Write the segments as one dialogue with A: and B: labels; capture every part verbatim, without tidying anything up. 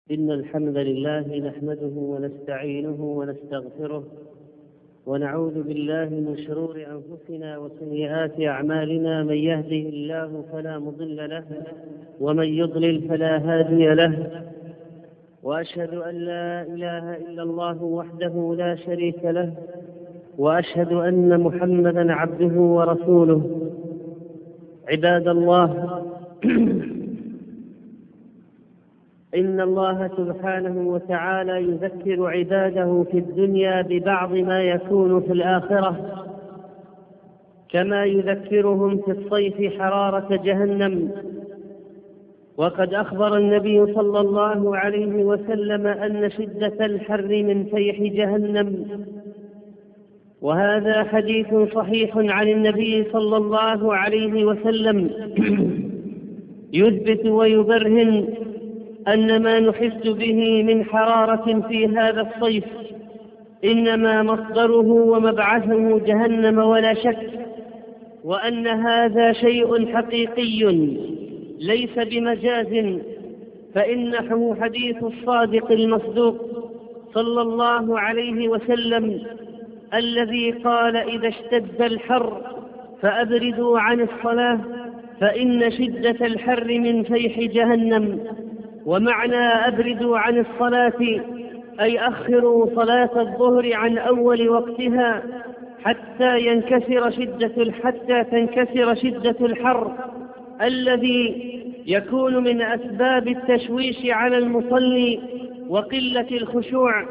A: إن الحمد لله نحمده ونستعينه ونستغفره ونعوذ بالله من شرور أنفسنا وسيئات أعمالنا. من يهده الله فلا مضل له ومن يضلل فلا هادي له، وأشهد أن لا إله إلا الله وحده لا شريك له، وأشهد أن محمدا عبده ورسوله. عباد الله، إن الله سبحانه وتعالى يذكر عباده في الدنيا ببعض ما يكون في الآخرة، كما يذكرهم في الصيف حرارة جهنم. وقد أخبر النبي صلى الله عليه وسلم أن شدة الحر من فيح جهنم، وهذا حديث صحيح عن النبي صلى الله عليه وسلم يثبت ويبرهن أن ما نحس به من حرارة في هذا الصيف إنما مصدره ومبعثه جهنم ولا شك، وأن هذا شيء حقيقي ليس بمجاز، فإنه حديث الصادق المصدوق صلى الله عليه وسلم الذي قال: إذا اشتد الحر فأبردوا عن الصلاة فإن شدة الحر من فيح جهنم. ومعنى أبردوا عن الصلاة أي أخروا صلاة الظهر عن أول وقتها حتى ينكسر شدة حتى تنكسر شدة الحر الذي يكون من أسباب التشويش على المصلي وقلة الخشوع.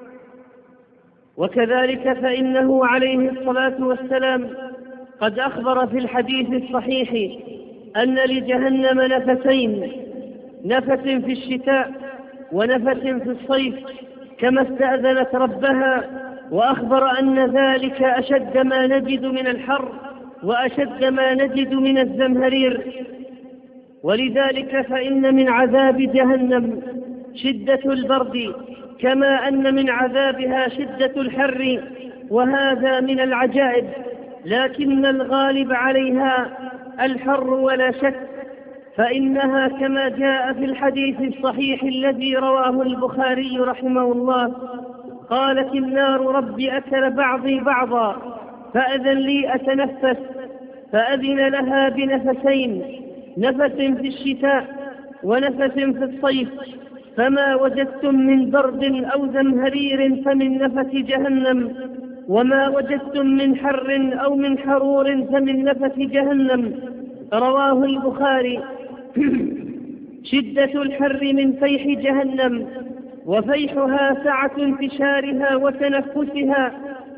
A: وكذلك فإنه عليه الصلاة والسلام قد أخبر في الحديث الصحيح أن لجهنم نفسين: نفس في الشتاء ونفس في الصيف، كما استأذنت ربها، وأخبر أن ذلك أشد ما نجد من الحر وأشد ما نجد من الزمهرير. ولذلك فإن من عذاب جهنم شدة البرد، كما أن من عذابها شدة الحر، وهذا من العجائب، لكن الغالب عليها الحر ولا شك، فإنها كما جاء في الحديث الصحيح الذي رواه البخاري رحمه الله: قالت النار: رب أكل بعضي بعضا فأذن لي أتنفس، فأذن لها بنفسين: نفس في الشتاء ونفس في الصيف، فما وجدتم من برد أو زمهرير فمن نفس جهنم، وما وجدتم من حر أو من حرور فمن نفس جهنم. رواه البخاري. شدة الحر من فيح جهنم، وفيحها سعة انتشارها وتنفسها،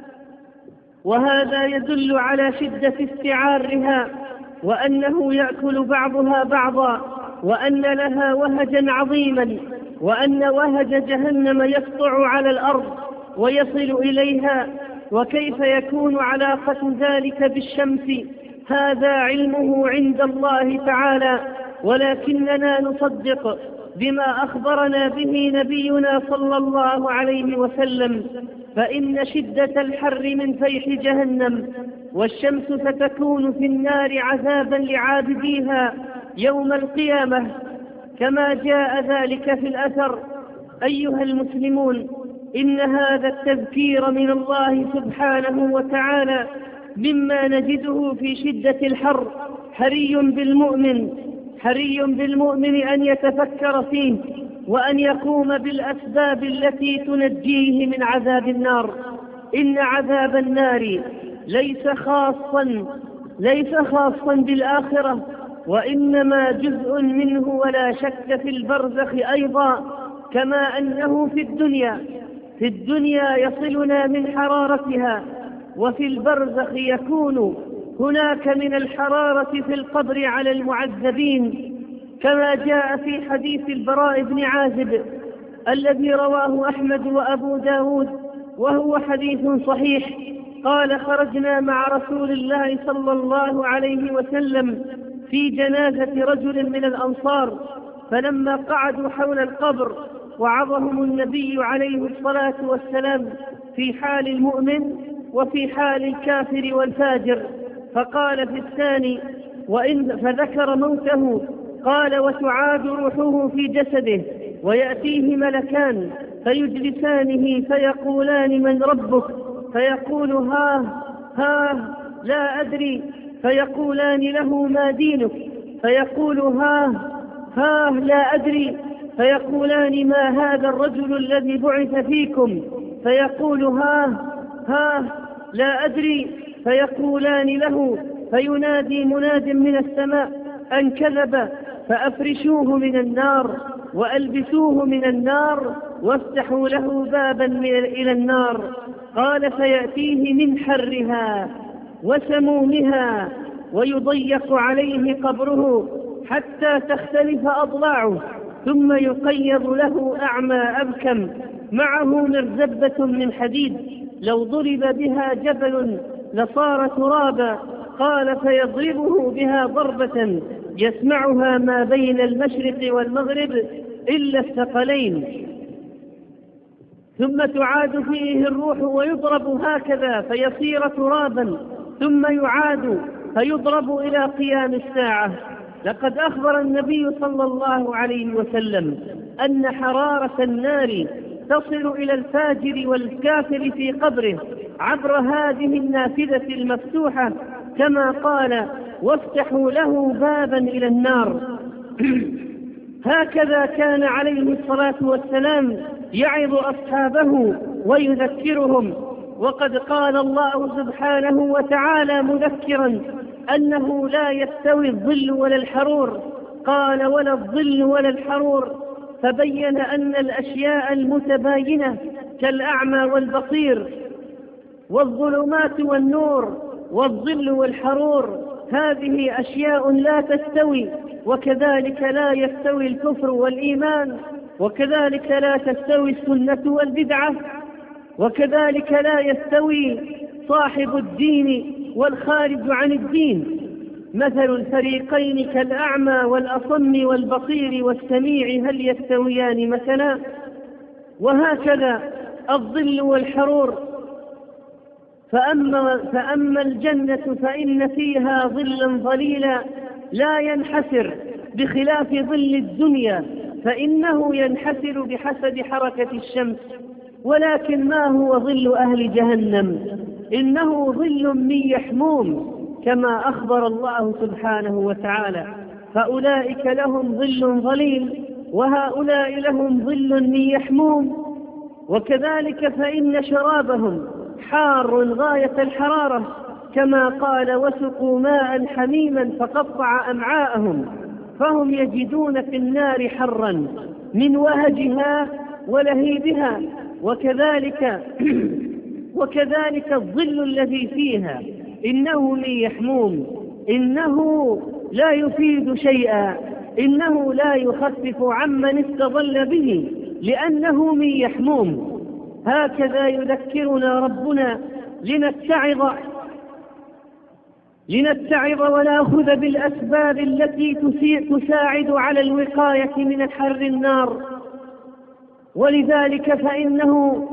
A: وهذا يدل على شدة استعارها، وأنه يأكل بعضها بعضا، وأن لها وهجا عظيما، وأن وهج جهنم يسطع على الأرض ويصل إليها. وكيف يكون علاقة ذلك بالشمس؟ هذا علمه عند الله تعالى، ولكننا نصدق بما أخبرنا به نبينا صلى الله عليه وسلم، فإن شدة الحر من فيح جهنم، والشمس ستكون في النار عذابا لعابديها يوم القيامة، كما جاء ذلك في الأثر. أيها المسلمون، إن هذا التذكير من الله سبحانه وتعالى مما نجده في شدة الحر حري بالمؤمن حري بالمؤمن أن يتفكر فيه، وأن يقوم بالأسباب التي تنجيه من عذاب النار. إن عذاب النار ليس خاصا ليس خاصا بالآخرة، وإنما جزء منه ولا شك في البرزخ أيضا، كما أنه في الدنيا في الدنيا يصلنا من حرارتها، وفي البرزخ يكون هناك من الحرارة في القبر على المعذبين، كما جاء في حديث البراء بن عازب الذي رواه أحمد وأبو داود، وهو حديث صحيح. قال: خرجنا مع رسول الله صلى الله عليه وسلم في جنازة رجل من الأنصار، فلما قعدوا حول القبر وعظهم النبي عليه الصلاة والسلام في حال المؤمن وفي حال الكافر والفاجر، فقال في الثاني: وإن فذكر موته، قال: وتعاد روحه في جسده، ويأتيه ملكان فيجلسانه فيقولان من ربك؟ فيقول ها ها لا أدري. فيقولان له ما دينك؟ فيقول ها ها لا أدري. فيقولان ما هذا الرجل الذي بعث فيكم؟ فيقول ها ها لا أدري. فيقولان له فينادي مناد من السماء أن كذب، فأفرشوه من النار وألبسوه من النار وافتحوا له بابا إلى النار. قال فيأتيه من حرها وسمومها ويضيق عليه قبره حتى تختلف أضلاعه، ثم يقيض له أعمى أبكم معه مرزبة من حديد لو ضرب بها جبل لصار ترابا. قال فيضربه بها ضربة يسمعها ما بين المشرق والمغرب إلا الثقلين، ثم تعاد فيه الروح ويضرب هكذا فيصير ترابا، ثم يعاد فيضرب إلى قيام الساعة. لقد أخبر النبي صلى الله عليه وسلم أن حرارة النار تصل إلى الفاجر والكافر في قبره عبر هذه النافذة المفتوحة، كما قال وافتحوا له بابا إلى النار. هكذا كان عليه الصلاة والسلام يعظ أصحابه ويذكرهم. وقد قال الله سبحانه وتعالى مذكرا أنه لا يستوي الظل ولا الحرور، قال ولا الظل ولا الحرور، فبين أن الأشياء المتباينة كالأعمى والبصير والظلمات والنور والظل والحرور هذه أشياء لا تستوي، وكذلك لا يستوي الكفر والإيمان، وكذلك لا تستوي السنة والبدعة، وكذلك لا يستوي صاحب الدين والخارج عن الدين. مثل الفريقين كالأعمى والأصم والبصير والسميع هل يستويان مثلا؟ وهكذا الظل والحرور. فأما, فأما الجنة فإن فيها ظلا ظليلا لا ينحسر، بخلاف ظل الدنيا فإنه ينحسر بحسب حركة الشمس. ولكن ما هو ظل أهل جهنم؟ إنه ظل من يحموم، كما أخبر الله سبحانه وتعالى. فأولئك لهم ظل ظليل وهؤلاء لهم ظل من يحموم. وكذلك فإن شرابهم حار غاية الحرارة، كما قال وسقوا ماء حميما فقطع أمعاءهم، فهم يجدون في النار حرا من وهجها ولهيبها. وكذلك وكذلك الظل الذي فيها إنه من يحموم، إنه لا يفيد شيئا، إنه لا يخفف عمن استظل به لأنه من يحموم. هكذا يذكرنا ربنا لنتعظ لنتعظ ونأخذ بالأسباب التي تساعد على الوقاية من حر النار. ولذلك فإنه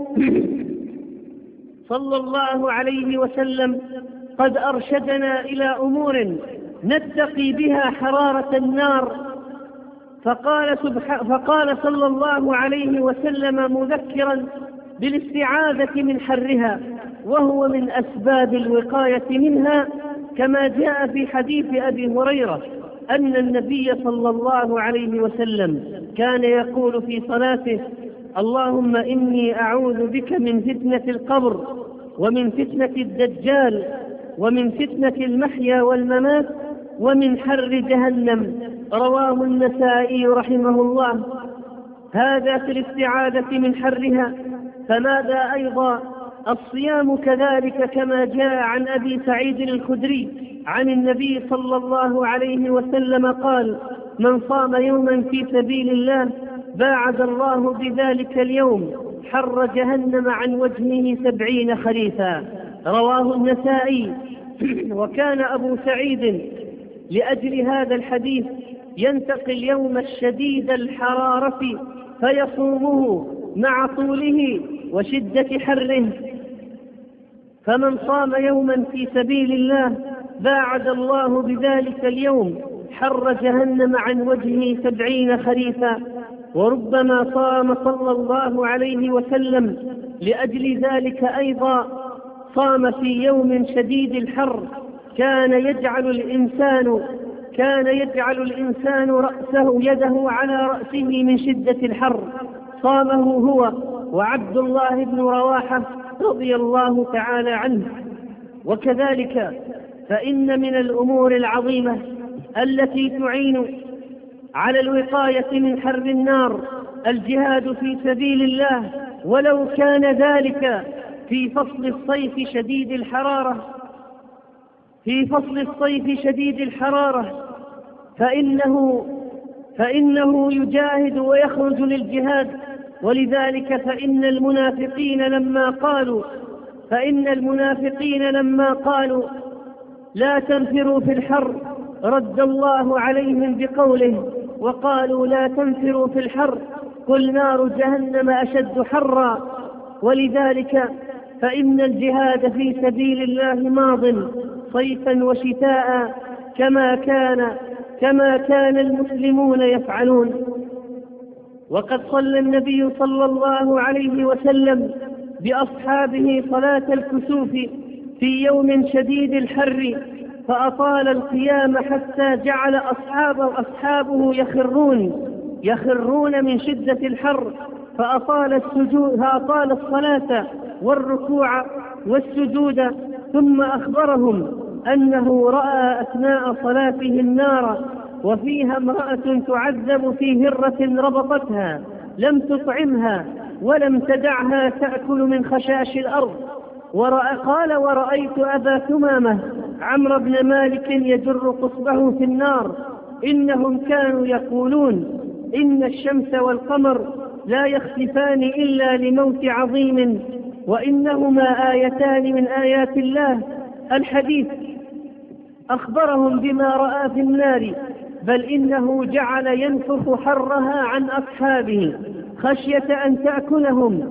A: صلى الله عليه وسلم قد أرشدنا إلى أمور نتقي بها حرارة النار. فقال, فقال صلى الله عليه وسلم مذكرا بالاستعاذة من حرها، وهو من أسباب الوقاية منها، كما جاء في حديث أبي هريرة أن النبي صلى الله عليه وسلم كان يقول في صلاته اللهم إني أعوذ بك من فتنة القبر ومن فتنة الدجال ومن فتنة المحيا والممات ومن حر جهنم. رواه النسائي رحمه الله. هذا في الاستعاذة من حرها. فماذا أيضا؟ الصيام كذلك، كما جاء عن أبي سعيد الخدري عن النبي صلى الله عليه وسلم قال من صام يوما في سبيل الله باعد الله بذلك اليوم حر جهنم عن وجهه سبعين خريفا. رواه النسائي. وكان أبو سعيد لأجل هذا الحديث ينتقي اليوم الشديد الحرارة فيصومه مع طوله وشدة حره. فمن صام يوما في سبيل الله باعد الله بذلك اليوم حر جهنم عن وجهه سبعين خريفا. وربما صام صلى الله عليه وسلم لأجل ذلك أيضا. صام في يوم شديد الحر كان يجعل الإنسان كان يجعل الإنسان رأسه يده على رأسه من شدة الحر، صامه هو وعبد الله بن رواحة رضي الله تعالى عنه. وكذلك فإن من الأمور العظيمة التي تعين على الوقاية من حر النار الجهاد في سبيل الله، ولو كان ذلك في فصل الصيف شديد الحرارة في فصل الصيف شديد الحرارة فإنه فإنه يجاهد ويخرج للجهاد. ولذلك فإن المنافقين لما قالوا فإن المنافقين لما قالوا لا تنفروا في الحر رد الله عليهم بقوله وقالوا لا تنفروا في الحر قل نار جهنم أشد حرا. ولذلك فإن الجهاد في سبيل الله ماض صيفا وشتاء كما كان كما كان المسلمون يفعلون. وقد صلى النبي صلى الله عليه وسلم بأصحابه صلاة الكسوف في يوم شديد الحر فأطال القيام حتى جعل أصحابه, أصحابه يخرون يخرون من شدة الحر، فأطال, السجود فأطال الصلاة والركوع والسجود. ثم أخبرهم أنه رأى أثناء صلاته النار وفيها امرأة تعذب في هرة ربطتها لم تطعمها ولم تدعها تأكل من خشاش الأرض. قال ورأيت أبا ثمامة عمرو بن مالك يجر قصبه في النار إنهم كانوا يقولون إن الشمس والقمر لا يختفان إلا لموت عظيم وإنهما آيتان من آيات الله. الحديث أخبرهم بما رأى في النار، بل إنه جعل ينفخ حرها عن أصحابه خشية أن تأكلهم،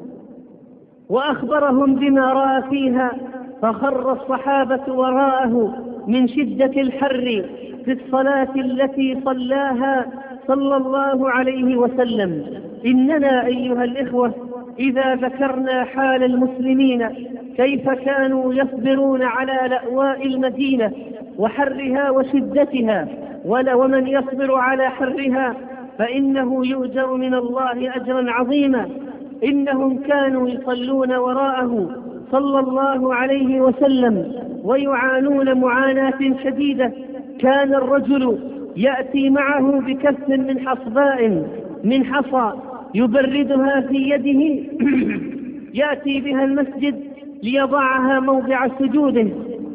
A: وأخبرهم بما رأى فيها، فخر الصحابة وراءه من شدة الحر في الصلاة التي صلاها صلى الله عليه وسلم. إننا أيها الإخوة إذا ذكرنا حال المسلمين كيف كانوا يصبرون على لأواء المدينة وحرها وشدتها، ومن يصبر على حرها فإنه يؤجر من الله أجرا عظيما. إنهم كانوا يصلون وراءه صلى الله عليه وسلم ويعانون معاناة شديدة. كان الرجل يأتي معه بكف من حصباء من حصى يبردها في يده يأتي بها المسجد ليضعها موضع سجوده،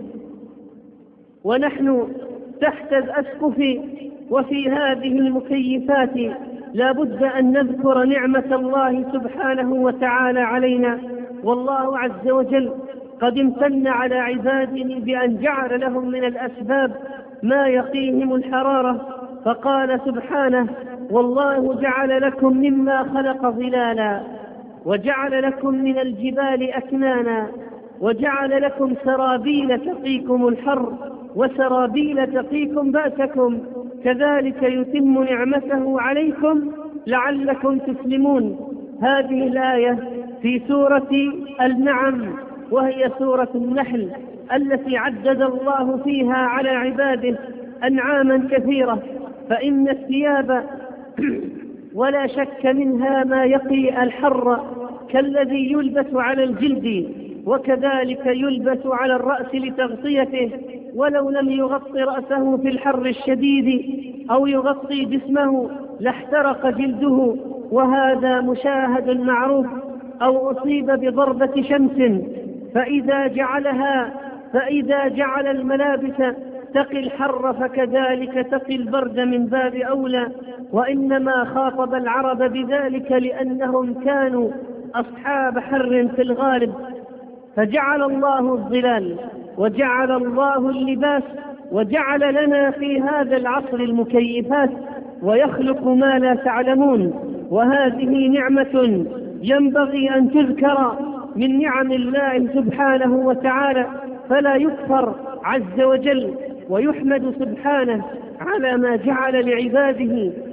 A: ونحن تحت الأسقف وفي هذه المكيفات لا بد أن نذكر نعمة الله سبحانه وتعالى علينا. والله عز وجل قد امتن على عباده بأن جعل لهم من الأسباب ما يقيهم الحرارة، فقال سبحانه والله جعل لكم مما خلق ظلالا وجعل لكم من الجبال أكنانا وجعل لكم سرابيل تقيكم الحر وسرابيل تقيكم بأسكم كذلك يتم نعمته عليكم لعلكم تسلمون. هذه الآية في سورة النعم وهي سورة النحل التي عدد الله فيها على عباده أنعاما كثيرة. فإن الثياب ولا شك منها ما يقي الحر كالذي يلبس على الجلد، وكذلك يلبس على الرأس لتغطيته، ولو لم يغطي رأسه في الحر الشديد أو يغطي جسمه لاحترق جلده، وهذا مشاهد معروف. أو أصيب بضربة شمس فإذا جعلها فإذا جعل الملابس تقي الحر فكذلك تقي البرد من باب أولى. وإنما خاطب العرب بذلك لأنهم كانوا أصحاب حر في الغالب، فجعل الله الظلال وجعل الله اللباس وجعل لنا في هذا العصر المكيفات، ويخلق ما لا تعلمون. وهذه نعمة ينبغي أن تذكر من نعم الله سبحانه وتعالى، فلا يكفر عز وجل، ويحمد سبحانه على ما جعل لعباده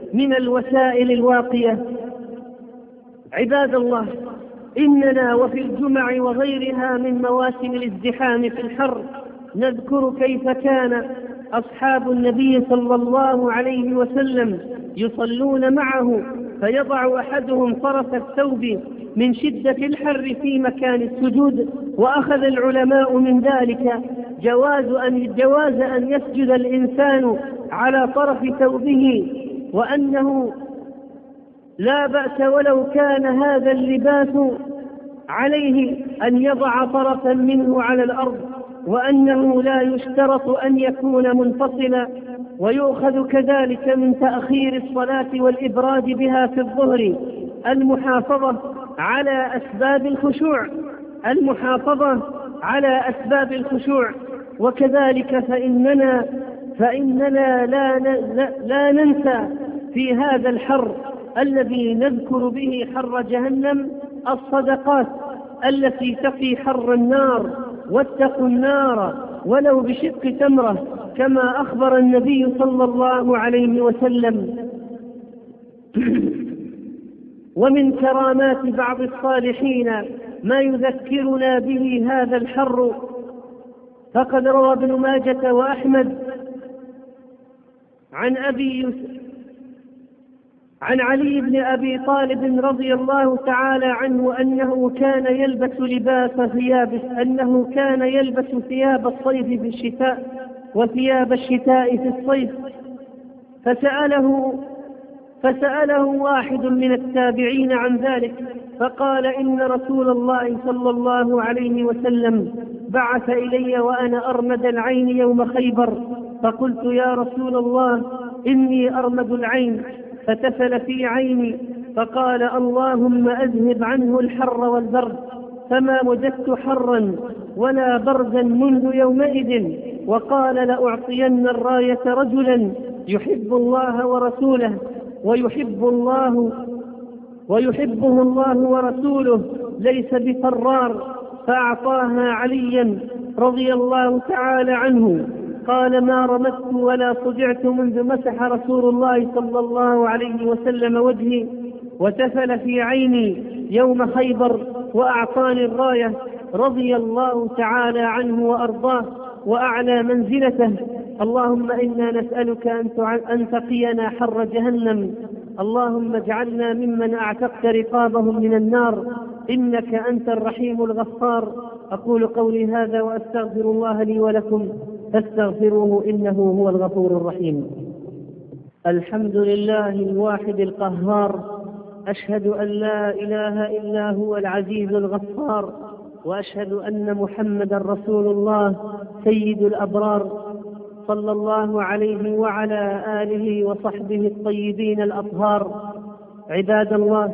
A: من الوسائل الواقية. عباد الله، إننا وفي الجمع وغيرها من مواسم الازدحام في الحر نذكر كيف كان أصحاب النبي صلى الله عليه وسلم يصلون معه، فيضع أحدهم طرف الثوب من شدة الحر في مكان السجود، وأخذ العلماء من ذلك جواز أن, جواز أن يسجد الإنسان على طرف ثوبه، وأنه لا بأس ولو كان هذا اللباس عليه أن يضع طرفا منه على الأرض، وأنه لا يشترط أن يكون منفصلا. ويؤخذ كذلك من تأخير الصلاة والإبراد بها في الظهر المحافظة على أسباب الخشوع المحافظة على أسباب الخشوع وكذلك فإننا فإننا لا, لا, لا ننسى في هذا الحر الذي نذكر به حر جهنم الصدقات التي تقي حر النار. واتقوا النار ولو بشق تمرة، كما أخبر النبي صلى الله عليه وسلم. ومن كرامات بعض الصالحين ما يذكرنا به هذا الحر، فقد روى ابن ماجة وأحمد عن أبي عن علي بن أبي طالب رضي الله تعالى عنه أنه كان يلبس لباس ثياب أنه كان يلبس ثياب الصيف في الشتاء وثياب الشتاء في الصيف، فسأله فسأله واحد من التابعين عن ذلك، فقال: إن رسول الله صلى الله عليه وسلم بعث إلي وأنا أرمد العين يوم خيبر، فقلت: يا رسول الله، إني أرمد العين، فتفل في عيني، فقال: اللهم أذهب عنه الحر والبرد، فما وجدت حرا ولا بردا منذ يومئذ. وقال: لأعطين الراية رجلا يحب الله ورسوله ويحب الله ويحبه الله ورسوله، ليس بفرار، فأعطاها عليا رضي الله تعالى عنه. قال: ما رمت ولا صدعت منذ مسح رسول الله صلى الله عليه وسلم وجهي وتفل في عيني يوم خيبر وأعطاني الراية، رضي الله تعالى عنه وأرضاه وأعلى منزلته. اللهم إنا نسألك أن تقينا حر جهنم، اللهم اجعلنا ممن أعتقت رقابهم من النار، إنك أنت الرحيم الغفار. أقول قولي هذا وأستغفر الله لي ولكم، فاستغفروه إنه هو الغفور الرحيم. الحمد لله الواحد القهار، أشهد أن لا إله إلا هو العزيز الغفار، وأشهد أن محمدا رسول الله سيد الأبرار، صلى الله عليه وعلى آله وصحبه الطيبين الأطهار. عباد الله،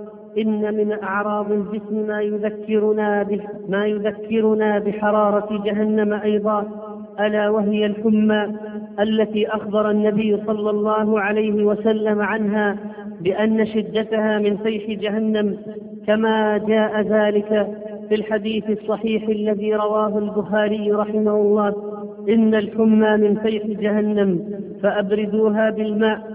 A: إن من أعراض الجسم ما يذكرنا ما يذكرنا بحرارة جهنم أيضا، ألا وهي الحمى التي أخبر النبي صلى الله عليه وسلم عنها بأن شدتها من فيح جهنم، كما جاء ذلك في الحديث الصحيح الذي رواه البخاري رحمه الله: إن الحمى من فيح جهنم فأبردوها بالماء.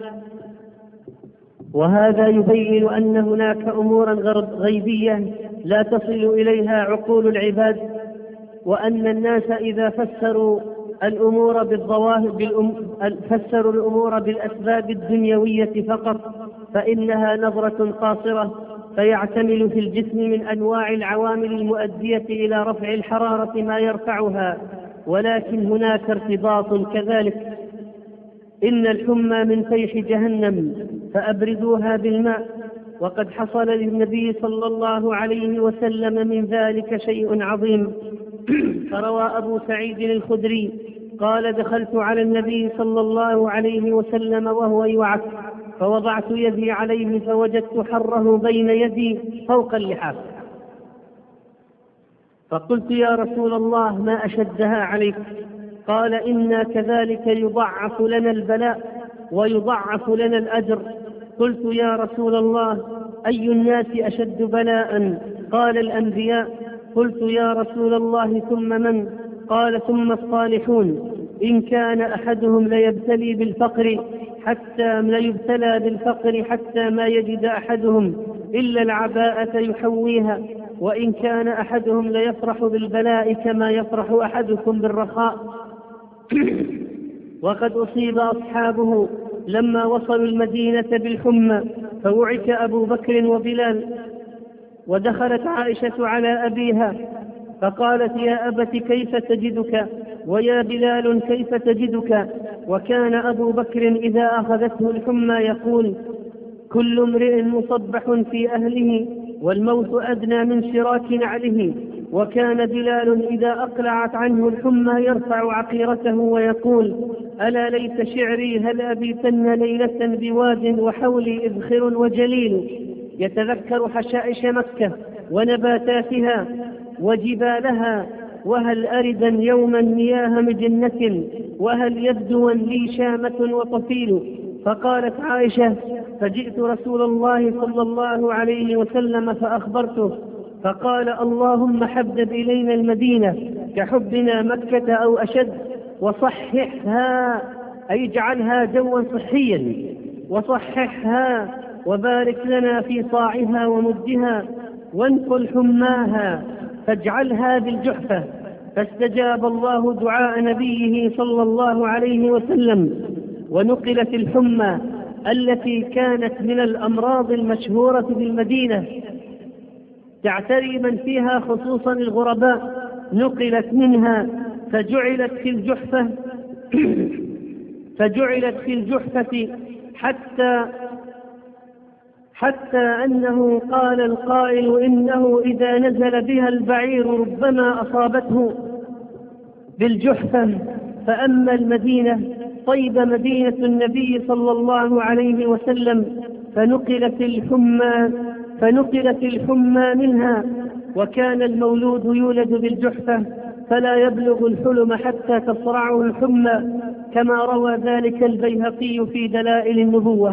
A: وهذا يبين أن هناك أمورا غيبية لا تصل إليها عقول العباد، وأن الناس إذا فسروا الأمور بالظواهر بالأم... فسروا الأمور بالأسباب الدنيوية فقط، فإنها نظرة قاصرة، فيعتمل في الجسم من أنواع العوامل المؤدية إلى رفع الحرارة ما يرفعها، ولكن هناك ارتباط كذلك. إن الحمى من فيح جهنم فأبردوها بالماء، وقد حصل للنبي صلى الله عليه وسلم من ذلك شيء عظيم. فروى أبو سعيد الخدري قال: دخلت على النبي صلى الله عليه وسلم وهو يوعك، فوضعت يدي عليه فوجدت حره بين يدي فوق اللحاف، فقلت: يا رسول الله، ما أشدها عليك؟ قال: إنا كذلك يضعف لنا البلاء ويضعف لنا الأجر. قلت: يا رسول الله، أي الناس أشد بلاء؟ قال: الأنبياء. قلت: يا رسول الله، ثم من؟ قال: ثم الصالحون، إن كان أحدهم ليبتلي بالفقر حتى لا يبتلى بالفقر حتى ما يجد أحدهم إلا العباءة يحويها، وإن كان أحدهم ليفرح بالبلاء كما يفرح أحدكم بالرخاء. وقد أصيب أصحابه لما وصلوا المدينة بالحمى، فوعك أبو بكر وبلال، ودخلت عائشة على أبيها فقالت: يا أبت كيف تجدك؟ ويا بلال كيف تجدك؟ وكان أبو بكر إذا أخذته الحمى يقول: كل امرئ مصبح في أهله والموت أدنى من شراك نعله. وكان بلال إذا أقلعت عنه الحمى يرفع عقيرته ويقول: ألا ليت شعري هل أبيتن ليلة بواد وحولي إذخر وجليل. يتذكر حشائش مكة ونباتاتها وجبالها، وهل أردا يوما مياه مجنة، وهل يبدوا لي شامة وطفيل. فقالت عائشة: فجئت رسول الله صلى الله عليه وسلم فأخبرته، فقال: اللهم حبب إلينا المدينة كحبنا مكة أو أشد، وصححها أي اجعلها جوا صحيا، وصححها وبارك لنا في صاعها ومدها، وانقل حماها فاجعلها بالجحفة. فاستجاب الله دعاء نبيه صلى الله عليه وسلم، ونقلت الحمى التي كانت من الأمراض المشهورة في المدينة تعتري من فيها خصوصا الغرباء، نقلت منها فجعلت في الجحفة فجعلت في الجحفة حتى حتى أنه قال القائل: إنه إذا نزل بها البعير ربما أصابته بالجحفة. فأما المدينة طيب مدينة النبي صلى الله عليه وسلم فنقلت الحمى فنقلت الحمى منها، وكان المولود يولد بالجحفة فلا يبلغ الحلم حتى تصرعه الحمى، كما روى ذلك البيهقي في دلائل النبوة.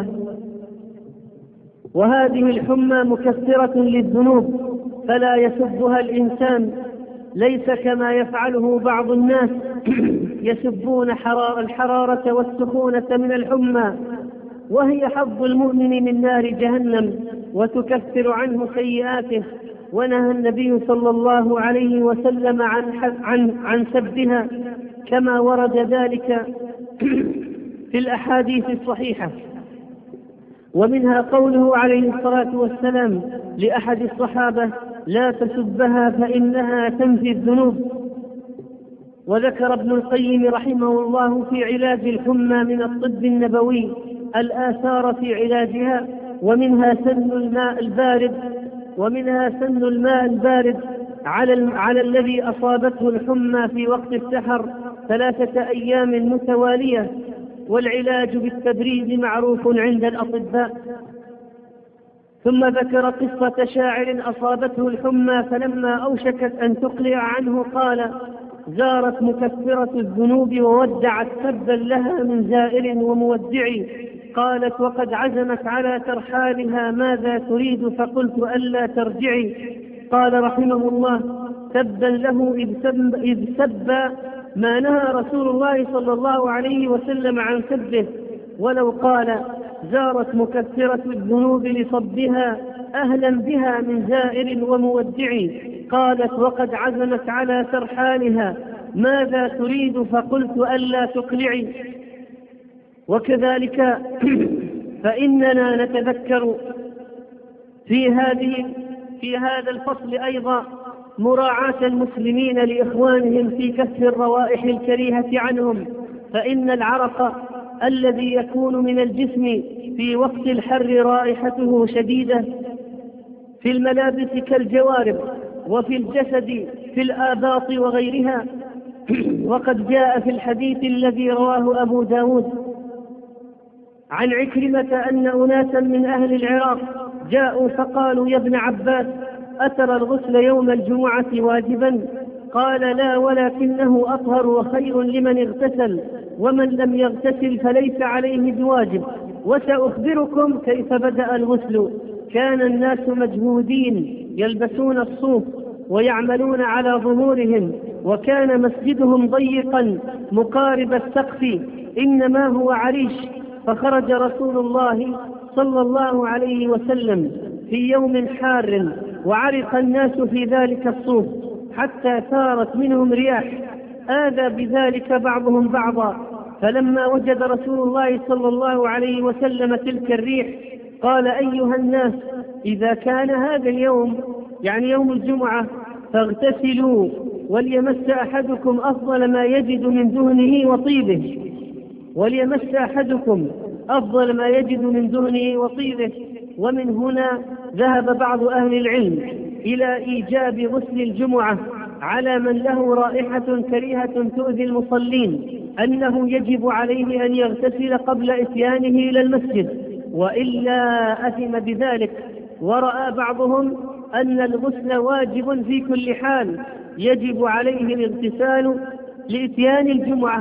A: وهذه الحمى مكثرة للذنوب فلا يسبها الإنسان، ليس كما يفعله بعض الناس يسبون حرار الحرارة والسخونة من الحمى، وهي حظ المؤمن من نار جهنم وتكفر عنه سيئاته. ونهى النبي صلى الله عليه وسلم عن, عن, عن سبها كما ورد ذلك في الأحاديث الصحيحة. ومنها قوله عليه الصلاة والسلام لأحد الصحابة: لا تسبها فإنها تنفي الذنوب. وذكر ابن القيم رحمه الله في علاج الحمى من الطب النبوي الآثار في علاجها، ومنها سن الماء البارد ومنها سن الماء البارد على, على الذي أصابته الحمى في وقت السحر ثلاثة أيام متوالية، والعلاج بالتبريد معروف عند الأطباء. ثم ذكر قصة شاعر أصابته الحمى فلما أوشكت أن تقلع عنه قال: زارت مكفرة الذنوب وودعت سبا لها من زائر ومودع. قالت: وقد عزمت على ترحالها ماذا تريد؟ فقلت: ألا ترجعي. قال رحمه الله: سبا له إذ سب, إذ سب ما نهى رسول الله صلى الله عليه وسلم عن سبه. ولو قال: زارت مكفرة الذنوب لصبها أهلا بها من زائر ومودع. قالت: وقد عزمت على ترحالها ماذا تريد؟ فقلت: ألا تقلعي. وكذلك فإننا نتذكر في هذه في هذا الفصل أيضا مراعاة المسلمين لإخوانهم في كف الروائح الكريهة عنهم، فإن العرق الذي يكون من الجسم في وقت الحر رائحته شديدة في الملابس كالجوارب، وفي الجسد في الآباط وغيرها. وقد جاء في الحديث الذي رواه أبو داود عن عكرمة أن أناسا من أهل العراق جاءوا فقالوا: يا ابن عباس، أترى الغسل يوم الجمعة واجبا؟ قال: لا، ولكنه أطهر وخير لمن اغتسل، ومن لم يغتسل فليس عليه بواجب. وسأخبركم كيف بدأ الغسل. كان الناس مجهودين يلبسون الصوف ويعملون على ظهورهم، وكان مسجدهم ضيقا مقارب السقف، إنما هو عريش، فخرج رسول الله صلى الله عليه وسلم في يوم حار وعرق الناس في ذلك الصوف حتى ثارت منهم رياح آذى بذلك بعضهم بعضا. فلما وجد رسول الله صلى الله عليه وسلم تلك الريح قال: أيها الناس، إذا كان هذا اليوم يعني يوم الجمعة فاغتسلوا، وليمس أحدكم أفضل ما يجد من دهنه وطيبه وليمس أحدكم أفضل ما يجد من دهنه وطيبه. ومن هنا ذهب بعض أهل العلم إلى إيجاب غسل الجمعة على من له رائحة كريهة تؤذي المصلين، أنه يجب عليه أن يغتسل قبل إتيانه إلى المسجد، وإلا أثم بذلك. ورأى بعضهم أن الغسل واجب في كل حال، يجب عليه الاغتسال لإتيان الجمعة.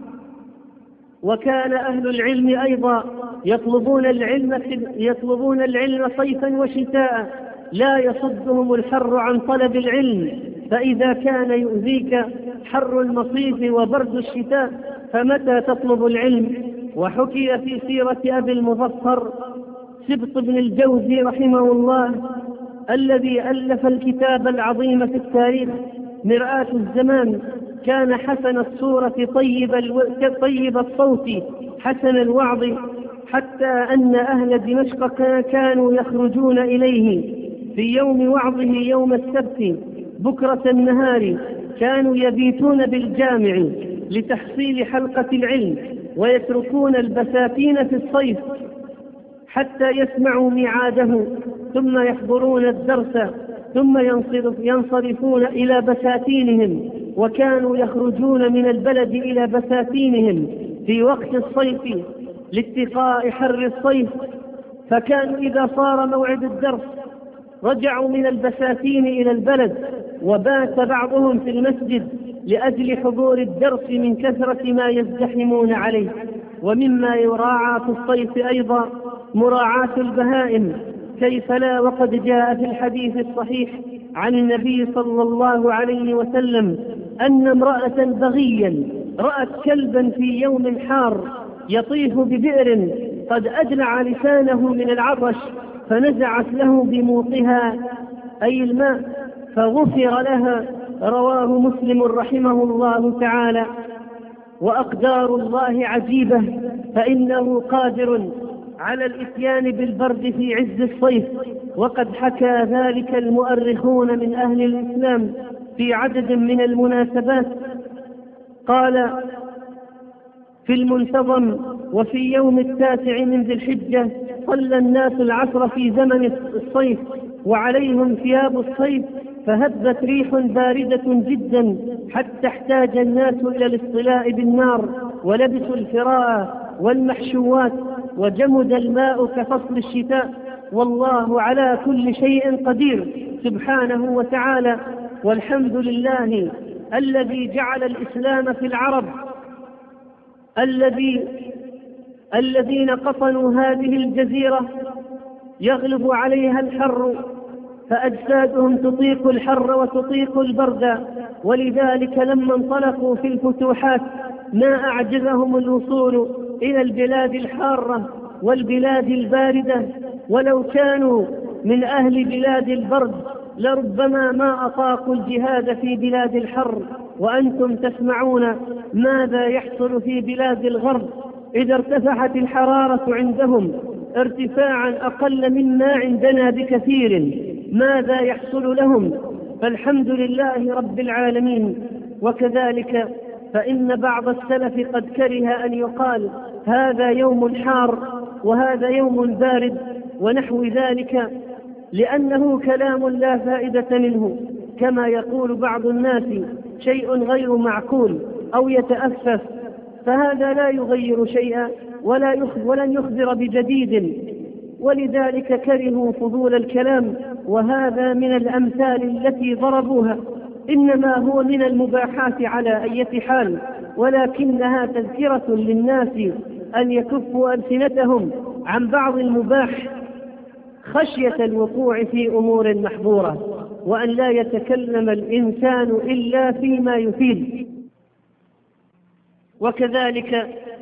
A: وكان أهل العلم أيضا يطلبون العلم يطلبون العلم صيفا وشتاء، لا يصدهم الحر عن طلب العلم، فإذا كان يؤذيك حر المصيف وبرد الشتاء فمتى تطلب العلم؟ وحكي في سيرة أبي المظفر سبط بن الجوزي رحمه الله الذي ألف الكتاب العظيم في التاريخ مرآة الزمان، كان حسن الصورة طيب, الو... طيب الصوت حسن الوعظ، حتى أن أهل دمشق كانوا يخرجون إليه في يوم وعظه يوم السبت بكرة النهار، كانوا يبيتون بالجامع لتحصيل حلقة العلم، ويتركون البساتين في الصيف حتى يسمعوا ميعاده، ثم يحضرون الدرس، ثم ينصرف ينصرفون إلى بساتينهم. وكانوا يخرجون من البلد إلى بساتينهم في وقت الصيف لاتقاء حر الصيف، فكانوا إذا صار موعد الدرس رجعوا من البساتين إلى البلد، وبات بعضهم في المسجد لأجل حضور الدرس من كثرة ما يزدحمون عليه. ومما يراعى في الصيف أيضا مراعاة البهائم، كيف لا، وقد جاء في الحديث الصحيح عن النبي صلى الله عليه وسلم أن امرأة بغيا رأت كلبا في يوم حار يطيف ببئر قد أجلع لسانه من العطش، فنزعت له بموطها أي الماء فغفر لها. رواه مسلم رحمه الله تعالى. وأقدار الله عجيبة، فإنه قادر على الإتيان بالبرد في عز الصيف، وقد حكى ذلك المؤرخون من أهل الإسلام في عدد من المناسبات. قال في المنتظم: وفي يوم التاسع من ذي الحجة صلى الناس العصر في زمن الصيف وعليهم ثياب الصيف، فهبت ريح باردة جدا حتى احتاج الناس إلى الاصطلاء بالنار، ولبسوا الفراء والمحشوات، وجمد الماء كفصل الشتاء. والله على كل شيء قدير سبحانه وتعالى. والحمد لله الذي جعل الإسلام في العرب الذي الذين قطنوا هذه الجزيرة يغلب عليها الحر، فأجسادهم تطيق الحر وتطيق البرد، ولذلك لما انطلقوا في الفتوحات ما أعجزهم الوصول إلى البلاد الحارة والبلاد الباردة، ولو كانوا من أهل بلاد البرد لربما ما أطاقوا الجهاد في بلاد الحر. وأنتم تسمعون ماذا يحصل في بلاد الغرب إذا ارتفعت الحرارة عندهم ارتفاعا أقل مما عندنا بكثير، ماذا يحصل لهم؟ فالحمد لله رب العالمين. وكذلك فإن بعض السلف قد كره أن يقال هذا يوم حار وهذا يوم بارد ونحو ذلك، لأنه كلام لا فائدة منه، كما يقول بعض الناس شيء غير معقول أو يتأسف، فهذا لا يغير شيئا ولا يخبر ولن يخبر بجديد. ولذلك كرهوا فضول الكلام، وهذا من الأمثال التي ضربوها، إنما هو من المباحات على أي حال، ولكنها تذكرة للناس أن يكفوا ألسنتهم عن بعض المباح خشية الوقوع في أمور محظورة، وأن لا يتكلم الإنسان إلا فيما يفيد. وكذلك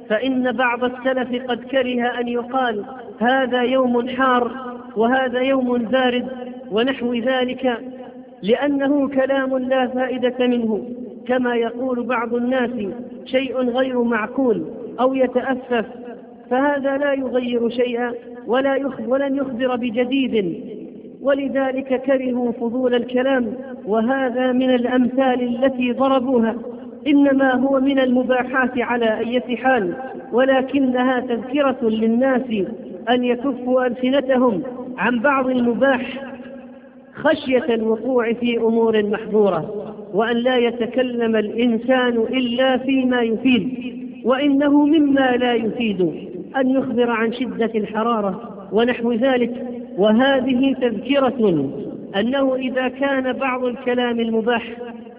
A: فإن بعض السلف قد كره أن يقال هذا يوم حار وهذا يوم بارد ونحو ذلك، لأنه كلام لا فائدة منه، كما يقول بعض الناس شيء غير معقول أو يتأسف، فهذا لا يغير شيئا ولا يخبر ولن يخبر بجديد، ولذلك كرهوا فضول الكلام. وهذا من الأمثال التي ضربوها إنما هو من المباحات على أي حال، ولكنها تذكرة للناس أن يكفوا ألسنتهم عن بعض المباح خشية الوقوع في أمور محظورة، وأن لا يتكلم الإنسان إلا فيما يفيد، وإنه مما لا يفيد أن يخبر عن شدة الحرارة ونحو ذلك. وهذه تذكرة أنه إذا كان بعض الكلام المباح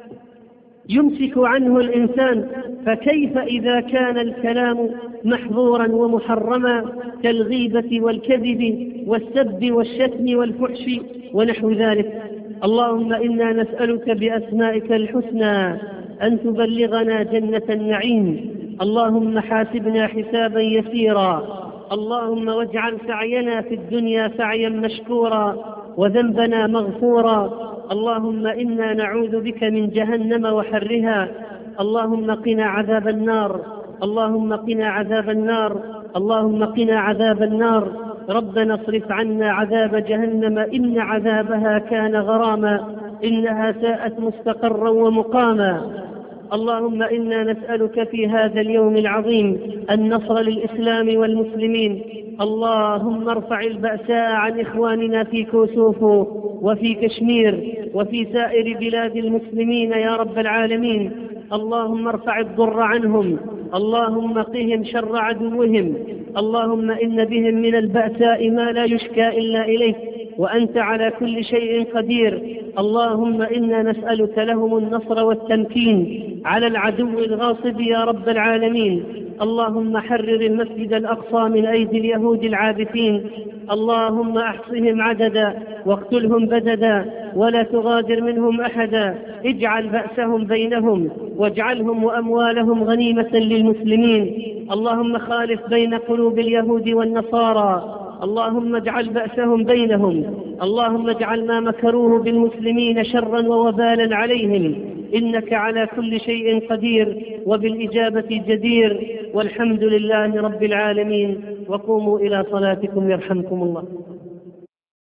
A: يمسك عنه الإنسان، فكيف إذا كان الكلام محظورا ومحرما كالغيبة والكذب والسب والشتم والفحش ونحو ذلك. اللهم إنا نسألك بأسمائك الحسنى أن تبلغنا جنة النعيم. اللهم حاسبنا حسابا يسيرا، اللهم واجعل سعينا في الدنيا سعيا مشكورا وذنبنا مغفورا. اللهم إنا نعوذ بك من جهنم وحرها. اللهم قنا عذاب النار، اللهم قنا عذاب النار، اللهم قنا عذاب النار. ربنا اصرف عنا عذاب جهنم إن عذابها كان غراما، إنها ساءت مستقرا ومقاما. اللهم إنا نسألك في هذا اليوم العظيم النصر للإسلام والمسلمين. اللهم ارفع البأساء عن إخواننا في كوسوفو وفي كشمير وفي سائر بلاد المسلمين يا رب العالمين. اللهم ارفع الضر عنهم، اللهم قهم شر عدوهم. اللهم إن بهم من البأساء ما لا يشكى إلا إليك، وأنت على كل شيء قدير. اللهم إنا نسألك لهم النصر والتمكين على العدو الغاصب يا رب العالمين. اللهم حرر المسجد الأقصى من أيدي اليهود العابثين. اللهم أحصهم عددا واقتلهم بددا ولا تغادر منهم أحدا. اجعل بأسهم بينهم واجعلهم وأموالهم غنيمة للمسلمين. اللهم خالف بين قلوب اليهود والنصارى. اللهم اجعل بأسهم بينهم. اللهم اجعل ما مكروه بالمسلمين شرا ووبالا عليهم، إنك على كل شيء قدير وبالإجابة جدير. والحمد لله رب العالمين. وقوموا إلى صلاتكم يرحمكم الله.